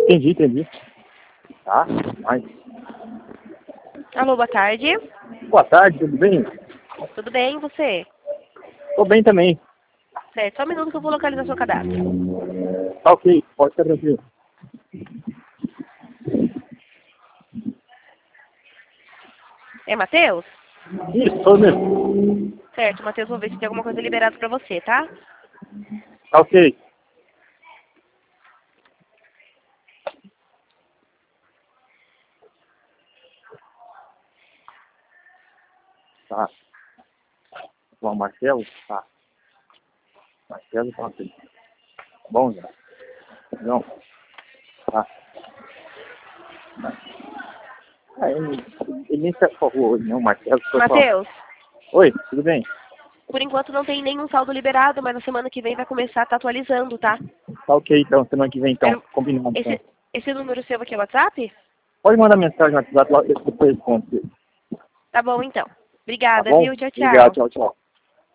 Entendi. Tá, mas... Alô, boa tarde. Boa tarde, tudo bem? Tudo bem, e você? Tô bem também. Certo, só um minuto que eu vou localizar seu cadastro. Tá ok, pode ficar tranquilo. É Matheus? Isso, sou mesmo. Certo, Matheus, vou ver se tem alguma coisa liberada pra você, tá? Tá ok. Tá. Bom, Marcelo? Tá. Marcelo tá ok. Tá bom, já. Não. Tá. Ele nem se aforrou hoje, não, Marcelo. Matheus, Oi, tudo bem? por enquanto não tem nenhum saldo liberado, mas na semana que vem vai começar a estar atualizando, tá? Tá ok, então. Semana que vem, então. Quero- Combinado, então. Esse número seu aqui é o WhatsApp? Pode mandar mensagem no WhatsApp lá, depois eu respondo. Tá bom, então. Tá Obrigada, bom? viu? Tchau, Obrigado, tchau. tchau, tchau.